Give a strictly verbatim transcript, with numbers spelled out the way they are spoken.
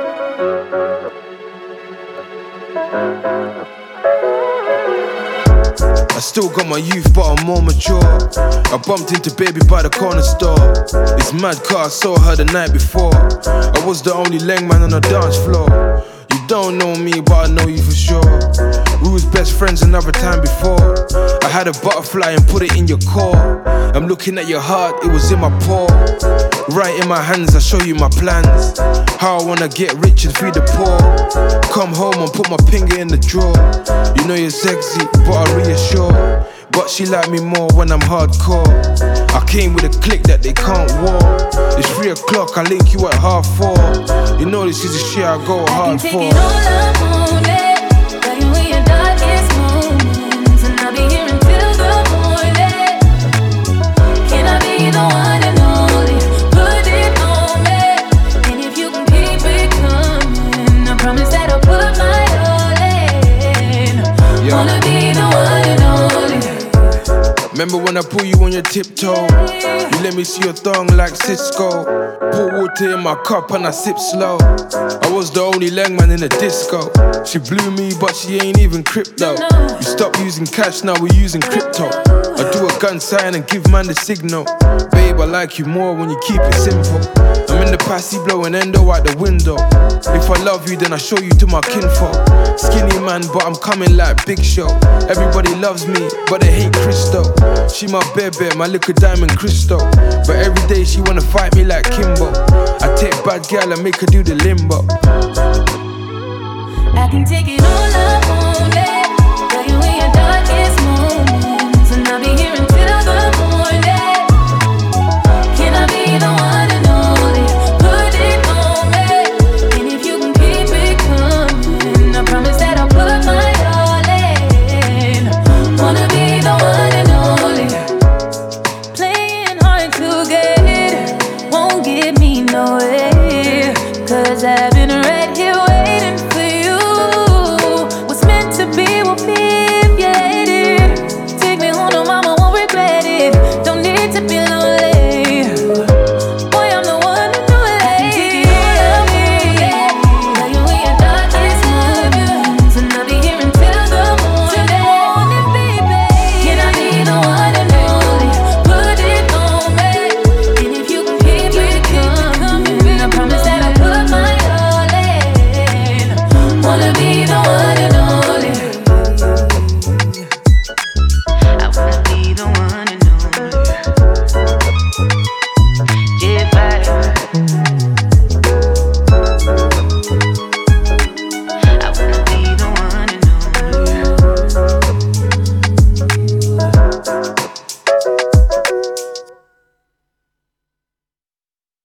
I still got my youth, but I'm more mature. I bumped into baby by the corner store. It's mad car, I saw her the night before. I was the only leng man on the dance floor. You don't know me, but I know you for sure. We was best friends another time before. I had a butterfly and put it in your core. I'm looking at your heart, it was in my paw. Right in my hands, I show you my plans. How I wanna get rich and feed the poor. Come home and put my finger in the drawer. You know you're sexy, but I reassure. But she like me more when I'm hardcore. I came with a clique that they can't walk. It's three o'clock, I link you at half four. You know this is the shit I go hard for. I can take it all up on it, like in your darkest moments, and I'll be here until the morning. Can I be the one and only? Put it on me, and if you can keep it coming, I promise that I'll put my all in. Yeah. Wanna be the one and only. Remember when I pull you on your tiptoe? You let me see your thong like Cisco. Pour water in my cup and I sip slow. I was the only leng man in the disco. She blew me but she ain't even crypto. You stop using cash, now we're using crypto. I do a gun sign and give man the signal. Babe, I like you more when you keep it simple. I'm in the passy blowing endo out the window. If I love you then I show you to my kinfolk. Skinny man but I'm coming like Big Show. Everybody loves me but they hate Christo. She my baby, my little diamond crystal. But every day she wanna fight me like Kimbo. I take bad gal and make her do the limbo. I can take it all up on it, like in your darkest moments, and I'll be here until the morning. Can I be the one and only? Put it on me, and if you can keep it coming, I promise that I'll put my all in. Wanna be the one and only. Playing hard to get, won't get me nowhere, 'cause I've been around.